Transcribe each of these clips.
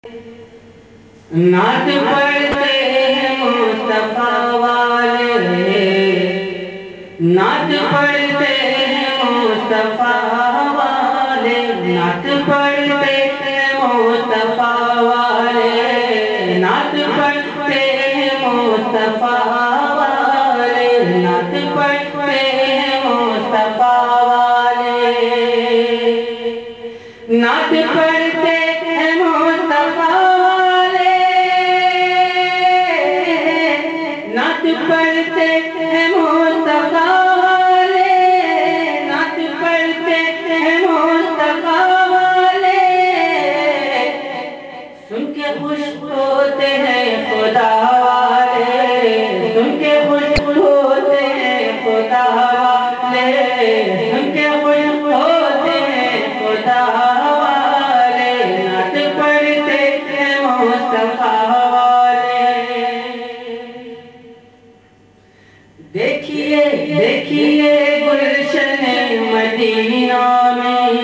نعت پڑھتے ہیں مصطفیٰ والے، نعت پڑھتے ہیں مصطفیٰ والے، نعت پڑھتے ہیں مصطفیٰ والے، نعت پڑھتے ہیں مصطفیٰ والے، نعت پڑھتے ہیں مصطفیٰ والے، نعت پڑھتے ہیں مصطفیٰ والے، نعت پڑھتے ہیں مصطفیٰ والے، نعت پڑھتے ہیں مصطفیٰ والے، سن کے خوش ہوتے ہیں خدا والے، سن کے خوش ہوتے ہیں خدا والے، سن کے خوش ہوتے ہیں خدا والے، نعت پڑھتے ہیں مصطفیٰ والے۔ دیکھیے دیکھیے گلشن مدینہ میں،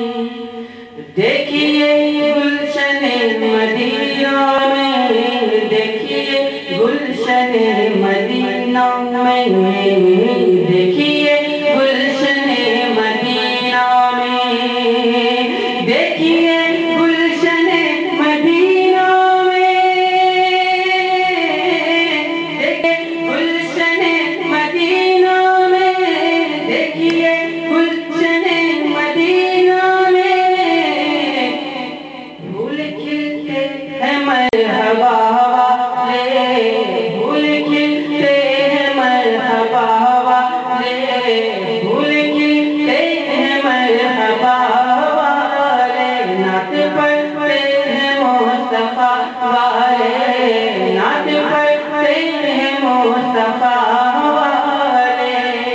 دیکھیے گلشن مدینہ میں، دیکھیے گلشن مدینہ میں، دیکھیے گلشن مدینہ میں، دیکھیے گلشن مدینہ میں، دیکھیے گلشن مدینہ میں، دیکھیے گلشن مدینہ میں، پھول کھلتے ہیں مرحبا والے، پھول کھلتے ہیں مرحبا والے، پھول کھلتے ہیں مرحبا والے، نعت پڑھتے ہیں مصطفیٰ والے، نعت پڑھتے ہیں مصطفیٰ والے،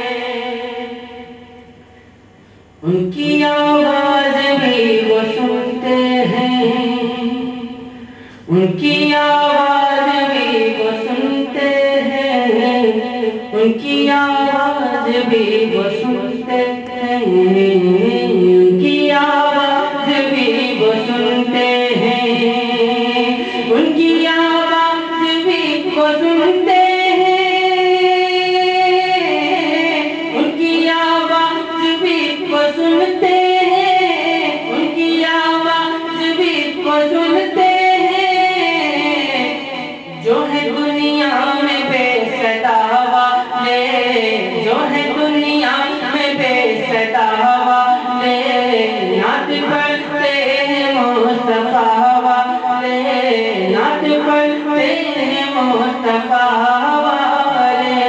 ان کی آواز بھی وہ سنتے ہیں، ان کی آواز بھی وہ سنتے ہیں، ان کی آواز بھی وہ سنتے ہیں، ان کی آواز بھی وہ سنتے ہیں، ان کی آواز بھی وہ سنتے ہیں، ان کی آواز بھی وہ سنتے ہیں، ان کی آواز بھی وہ سنتے ہیں، جو ہے دنیا میں بے صدا والے، جو ہے دنیا میں بے صدا والے، نعت پڑھتے ہیں مصطفیٰ والے، نعت پڑھتے ہیں مصطفیٰ والے،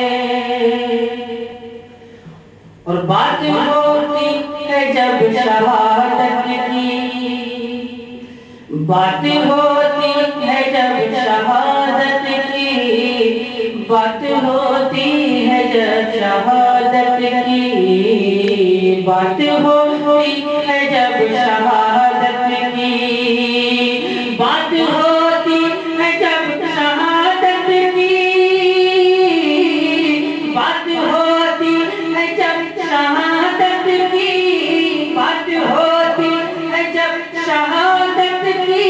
اور بات ہوتی ہے جب شہادت کی، بات ہوتی ہے جب شہادت کی، بات ہوتی ہے جب شہادت کی، بات ہوتی ہے جب شہادت کی، بات ہوتی ہے جب شہادت کی، بات ہوتی ہے جب شہادت کی، بات ہوتی ہے جب شہادت کی،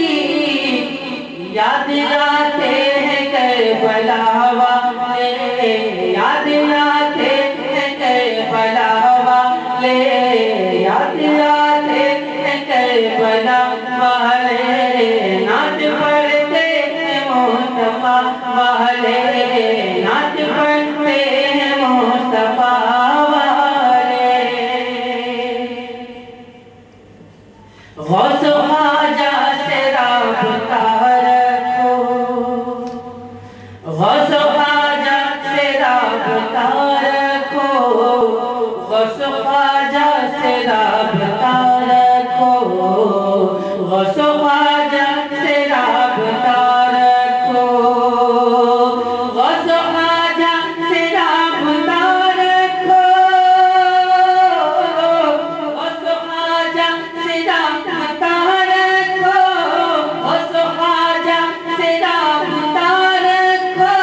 یاد آتے ہیں کربلا والے، یاد آتے ہیں کربلا والے، یاد آتے ہیں کربلا والے، نعت پڑھتے ہیں مصطفیٰ والے، نعت پڑھتے ہیں مصطفیٰ والے، غوث و خواجہ سے رابطہ رکھو، غوث و خواجہ سے رابطہ رکھو، غوث و خواجہ سے رابطہ رکھو، غوث و خواجہ سے رابطہ رکھو، غوث و خواجہ سے رابطہ رکھو، غوث و خواجہ سے رابطہ رکھو، غوث و خواجہ سے رابطہ رکھو،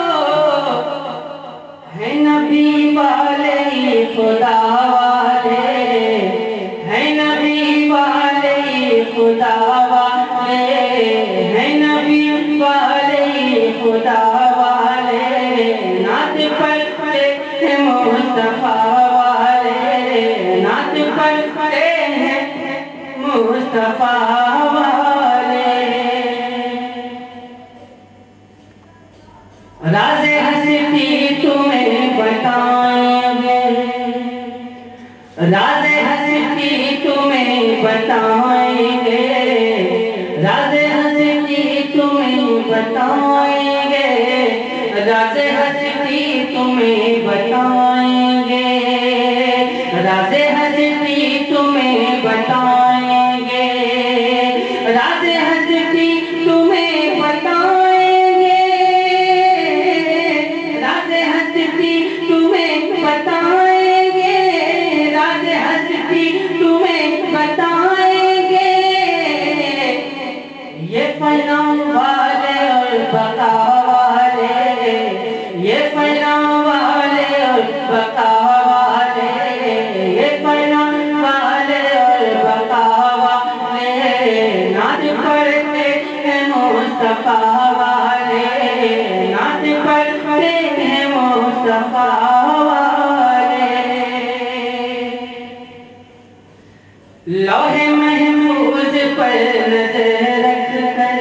ہے نبی والے خدا والے، ہے نبی والے خدا والے، بتائیں گے، راز ہستی تمہیں بتائیں گے، راز ہستی تمہیں بتائیں گے، راز ہستی تمہیں بتائیں گے، راز ہستی تمہیں بتائیں گے، راز ہستی تمہیں بتائیں گے، یہ فنا والے اور بقا والے، یہ فنا والے اور بقا والے، یہ فنا والے اور بقا والے، نعت پڑھتے ہیں مصطفیٰ والے، نعت پڑھتے ہیں مصطفیٰ والے، لوح محفوظ پر نظر رکھ کر،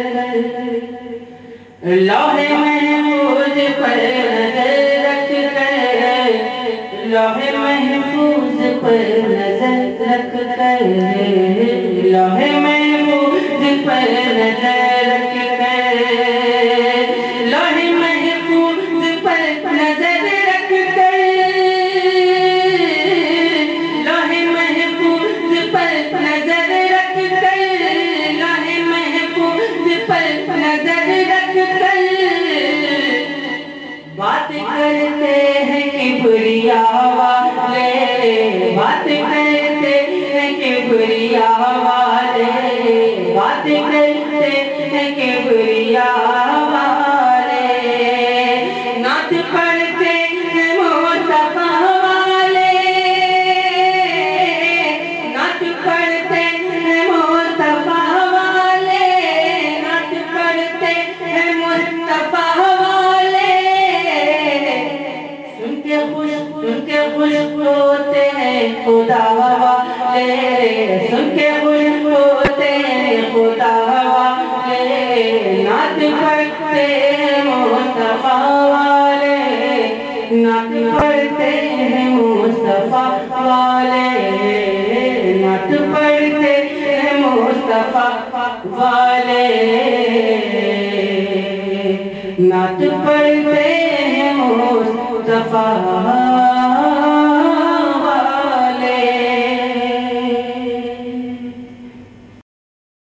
لوح محفوظ پر نظر رکھ کر، لوح محفوظ پر نظر رکھ کر، لوح محفوظ پر نظر رکھ کر، لوح محفوظ پر نظر رکھ کر، لوح محفوظ پر نظر رکھ کر، لوح محفوظ پر نظر رکھ کر، بات کرتے ہیں کبریا والے، بات کرتے ہیں کبریا والے، بات کرتے ہیں کبریا والے، نعت پڑھتے ہیں مصطفیٰ والے، نعت پڑھتے ہیں مصطفیٰ والے، نعت پڑھتے ہیں مصطفیٰ والے، سن کے خوش ہوتے ہیں خدا والے، سن کے خوش ہوتے ہیں خدا والے، نعت پڑھتے ہیں مصطفیٰ والے، نعت پڑھتے ہیں مصطفیٰ والے، نعت پڑھتے ہیں مصطفیٰ والے، نعت پڑھتے ہیں مصطفیٰ